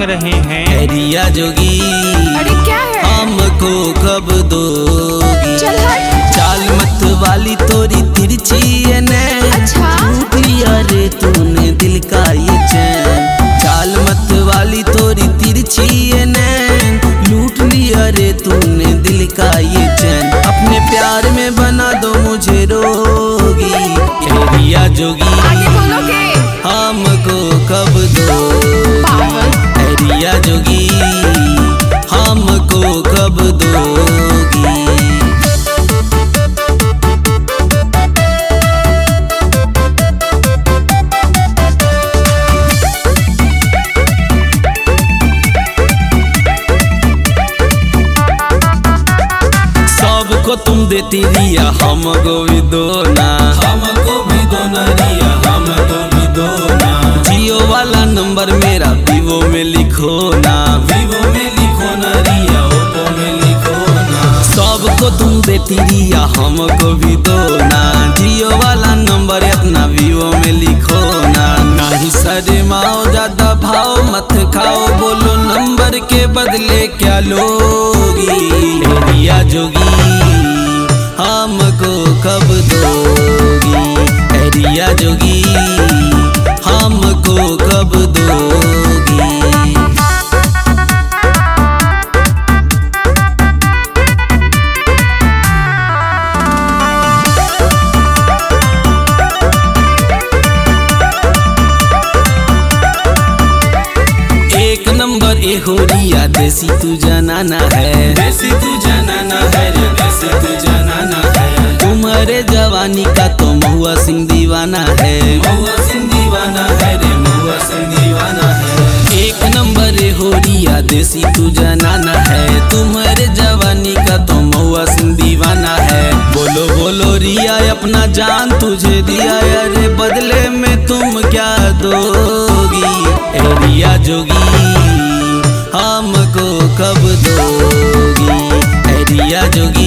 रहे हैं। रिया जोगी अरे क्या है? हमको कब दोगी? चल हट। चाल मत वाली तोरी तिरछी है नैन। अच्छा? लूट लिया रे तूने दिल का ये चैन। चाल मत वाली तोरी तिरछी है नैन। लूट लिया रे तूने दिल का ये चैन। अपने प्यार में बना दो मुझे रोगी। रिया जोगी आगे बोलोगे? हमको कब दोगी? पागल। रिया जोगी हमको कब दोगी? सबको तुम देती रिया हमको भी दो ना। हमको भी दो ना रिया हमको भी दो ना। जियो वाला नंबर मेरा वीवो में लिखो ना। वीवो में लिखो ना रिया ओप्पो में लिखो ना। सबको तुम देती रिया हमको भी दो ना। जियो वाला नंबर अपना वीवो में लिखो ना। नहीं शर्माओ ज्यादा भाव मत खाओ। बोलो नंबर के बदले क्या लोगी? रिया जोगी हमको कब दोगी? रिया जोगी हमको कब दोगी? एक नंबर ए हो रिया देसी तू जनाना है। देसी तू जनाना है रे देसी तू जनाना है। तुम्हारे जवानी का तो महुआ सिंह दीवाना है। महुआ सिंह दीवाना है रे महुआ सिंह दीवाना है। एक नंबर ए हो रिया देसी तू जनाना है। तुम्हारे जवानी का तो महुआ सिंह दीवाना है। बोलो बोलो रिया अपना जान तुझे दिया। अरे बदले में तुम क्या दोगी? रिया जोगी हमको कब दोगी? रिया जोगी